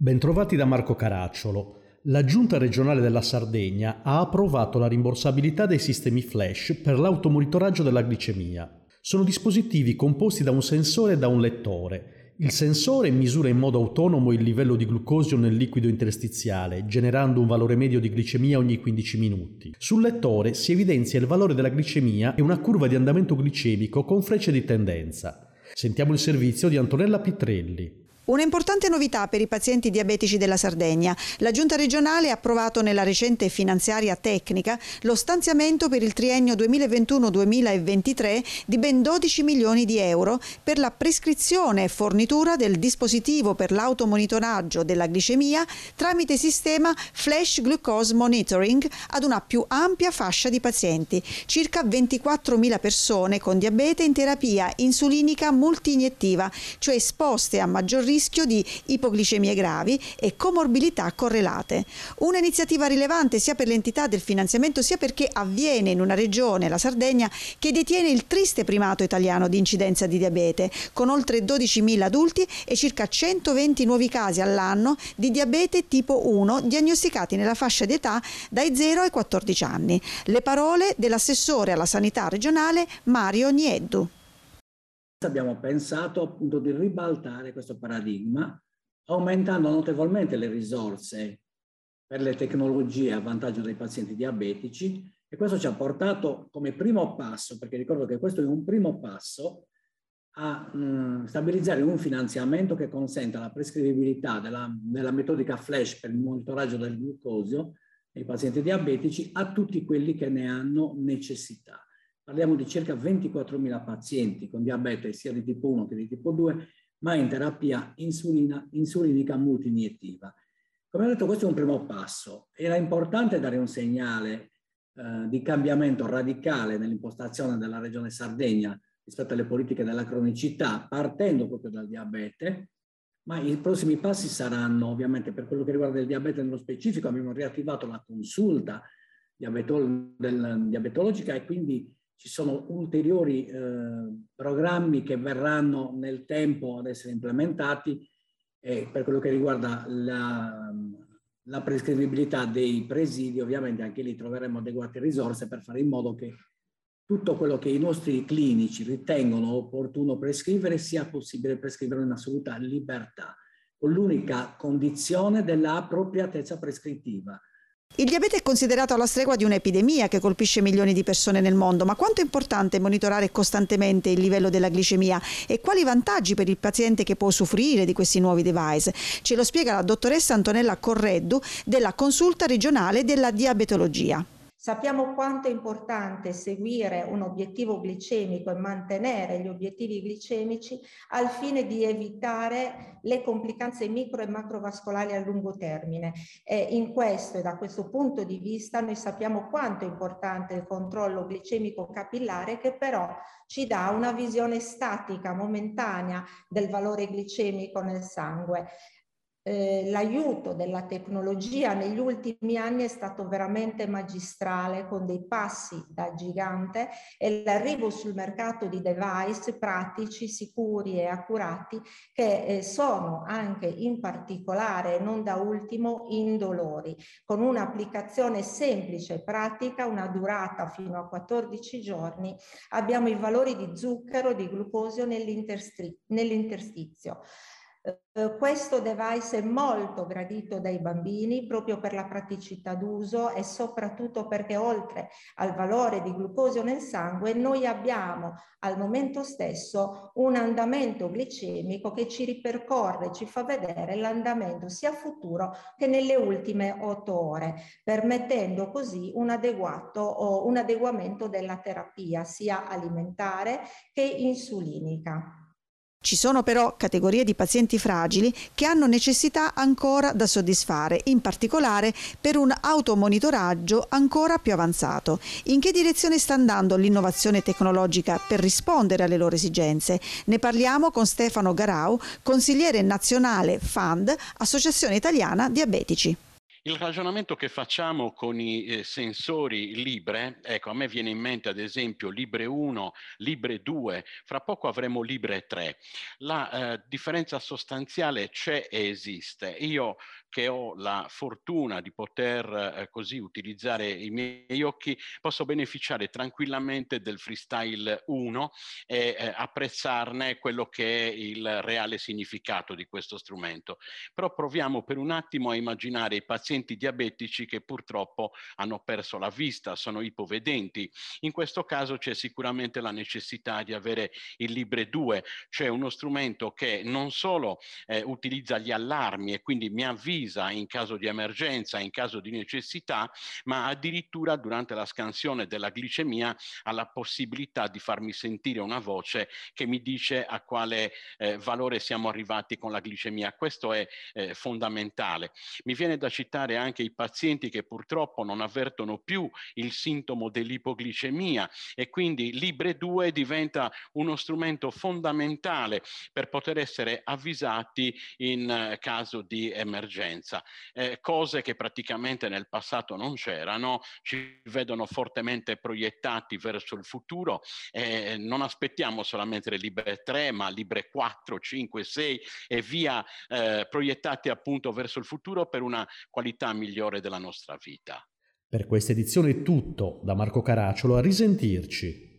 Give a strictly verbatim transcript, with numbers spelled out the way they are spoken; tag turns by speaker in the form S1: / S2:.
S1: Bentrovati da Marco Caracciolo. La Giunta regionale della Sardegna ha approvato la rimborsabilità dei sistemi flash per l'automonitoraggio della glicemia. Sono dispositivi composti da un sensore e da un lettore. Il sensore misura in modo autonomo il livello di glucosio nel liquido interstiziale, generando un valore medio di glicemia ogni quindici minuti. Sul lettore si evidenzia il valore della glicemia e una curva di andamento glicemico con frecce di tendenza. Sentiamo il servizio di Antonella Pitrelli.
S2: Una importante novità per i pazienti diabetici della Sardegna. La Giunta regionale ha approvato nella recente finanziaria tecnica lo stanziamento per il triennio duemilaventuno duemilaventitré di ben dodici milioni di euro per la prescrizione e fornitura del dispositivo per l'automonitoraggio della glicemia tramite sistema Flash Glucose Monitoring ad una più ampia fascia di pazienti, circa ventiquattromila persone con diabete in terapia insulinica multiiniettiva, cioè esposte a maggior rischio rischio di ipoglicemie gravi e comorbilità correlate. Un'iniziativa rilevante sia per l'entità del finanziamento sia perché avviene in una regione, la Sardegna, che detiene il triste primato italiano di incidenza di diabete, con oltre dodicimila adulti e circa centoventi nuovi casi all'anno di diabete tipo uno diagnosticati nella fascia di età dai zero ai quattordici anni. Le parole dell'assessore alla sanità regionale Mario Nieddu.
S3: Abbiamo pensato appunto di ribaltare questo paradigma aumentando notevolmente le risorse per le tecnologie a vantaggio dei pazienti diabetici, e questo ci ha portato come primo passo, perché ricordo che questo è un primo passo, a mh, stabilizzare un finanziamento che consenta la prescrivibilità della, della metodica flash per il monitoraggio del glucosio nei pazienti diabetici a tutti quelli che ne hanno necessità. Parliamo di circa ventiquattromila pazienti con diabete sia di tipo uno che di tipo due, ma in terapia insulina, insulinica multiiniettiva. Come ho detto, questo è un primo passo. Era importante dare un segnale eh, di cambiamento radicale nell'impostazione della Regione Sardegna rispetto alle politiche della cronicità, partendo proprio dal diabete, ma i prossimi passi saranno, ovviamente, per quello che riguarda il diabete nello specifico, abbiamo riattivato la consulta diabetolo- del, diabetologica e quindi ci sono ulteriori eh, programmi che verranno nel tempo ad essere implementati, e per quello che riguarda la, la prescrivibilità dei presidi, ovviamente anche lì troveremo adeguate risorse per fare in modo che tutto quello che i nostri clinici ritengono opportuno prescrivere sia possibile prescrivere in assoluta libertà, con l'unica condizione della appropriatezza prescrittiva.
S2: Il diabete è considerato alla stregua di un'epidemia che colpisce milioni di persone nel mondo, ma quanto è importante monitorare costantemente il livello della glicemia e quali vantaggi per il paziente che può usufruire di questi nuovi device? Ce lo spiega la dottoressa Antonella Correddu della Consulta regionale della diabetologia.
S4: Sappiamo quanto è importante seguire un obiettivo glicemico e mantenere gli obiettivi glicemici al fine di evitare le complicanze micro e macrovascolari a lungo termine. E in questo e da questo punto di vista noi sappiamo quanto è importante il controllo glicemico capillare, che però ci dà una visione statica, momentanea del valore glicemico nel sangue. Eh, l'aiuto della tecnologia negli ultimi anni è stato veramente magistrale, con dei passi da gigante, e l'arrivo sul mercato di device pratici, sicuri e accurati che eh, sono anche in particolare, non da ultimo, indolori, con un'applicazione semplice e pratica, una durata fino a quattordici giorni. Abbiamo i valori di zucchero, di glucosio nell'interstizio. Uh, questo device è molto gradito dai bambini proprio per la praticità d'uso e soprattutto perché oltre al valore di glucosio nel sangue noi abbiamo al momento stesso un andamento glicemico che ci ripercorre, ci fa vedere l'andamento sia futuro che nelle ultime otto ore, permettendo così un adeguato o un adeguamento della terapia sia alimentare che insulinica.
S2: Ci sono però categorie di pazienti fragili che hanno necessità ancora da soddisfare, in particolare per un automonitoraggio ancora più avanzato. In che direzione sta andando l'innovazione tecnologica per rispondere alle loro esigenze? Ne parliamo con Stefano Garau, consigliere nazionale F A N D, Associazione Italiana Diabetici.
S5: Il ragionamento che facciamo con i eh, sensori Libre, ecco, a me viene in mente ad esempio Libre uno, Libre due, fra poco avremo Libre tre. La eh, differenza sostanziale c'è e esiste. Io che ho la fortuna di poter eh, così utilizzare i miei occhi, posso beneficiare tranquillamente del Freestyle uno e eh, apprezzarne quello che è il reale significato di questo strumento. Però proviamo per un attimo a immaginare i pazienti diabetici che purtroppo hanno perso la vista, sono ipovedenti. In questo caso c'è sicuramente la necessità di avere il Libre due, cioè uno strumento che non solo eh, utilizza gli allarmi e quindi mi avvisa in caso di emergenza, in caso di necessità, ma addirittura durante la scansione della glicemia ha la possibilità di farmi sentire una voce che mi dice a quale eh, valore siamo arrivati con la glicemia. Questo è eh, fondamentale. Mi viene da citare anche i pazienti che purtroppo non avvertono più il sintomo dell'ipoglicemia e quindi Libre due diventa uno strumento fondamentale per poter essere avvisati in eh, caso di emergenza. Eh, cose che praticamente nel passato non c'erano, ci vedono fortemente proiettati verso il futuro. Eh, non aspettiamo solamente le Libre tre, ma Libre quattro, cinque, sei e via, eh, proiettati appunto verso il futuro per una qualità migliore della nostra vita.
S1: Per questa edizione è tutto, da Marco Caracciolo, a risentirci.